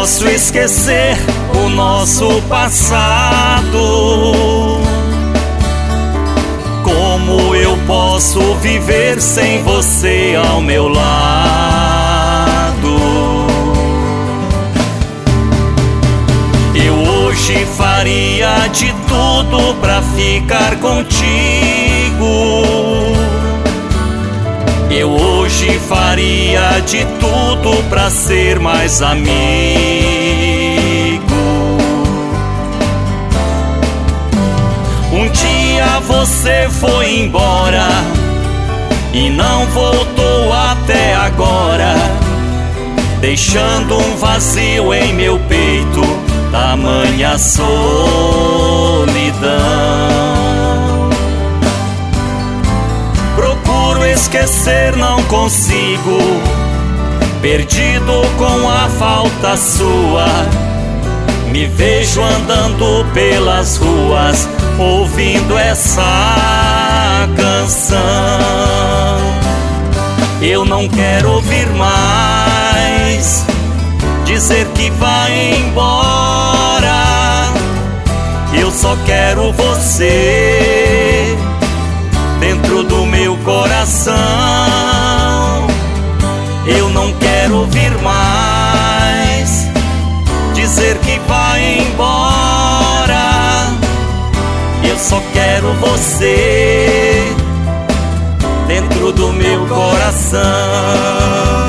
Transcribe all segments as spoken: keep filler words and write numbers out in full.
posso esquecer o nosso passado. Como eu posso viver sem você ao meu lado? Eu hoje faria de tudo pra ficar contigo. Eu hoje faria de tudo pra ser mais amigo. Um dia você foi embora e não voltou até agora, deixando um vazio em meu peito, tamanha solidão. Procuro esquecer, não consigo, perdido com a falta sua. Me vejo andando pelas ruas, ouvindo essa canção. Eu não quero ouvir mais dizer que vai embora. Eu só quero você dentro do meu coração. Eu não quero ouvir mais dizer que vai embora. Eu só quero você dentro do meu coração.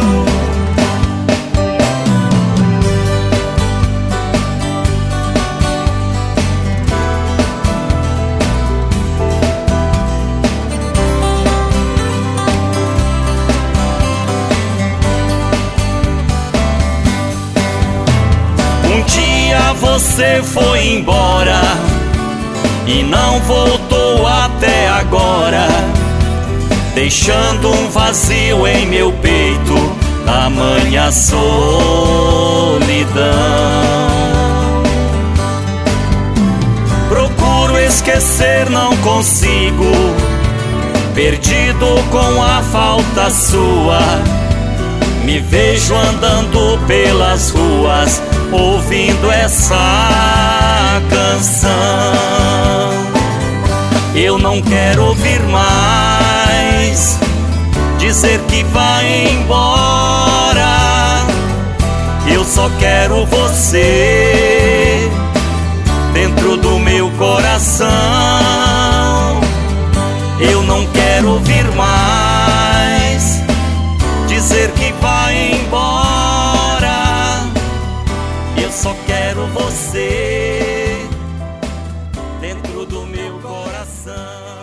Um dia você foi embora e não voltou até agora, deixando um vazio em meu peito, tamanha solidão. Procuro esquecer, não consigo, perdido com a falta sua. Me vejo andando pelas ruas, ouvindo essa canção. Eu não quero ouvir mais dizer que vai embora. Eu só quero você dentro do meu coração. Eu não quero ouvir mais dizer que vai embora. Eu só quero você dentro do meu coração.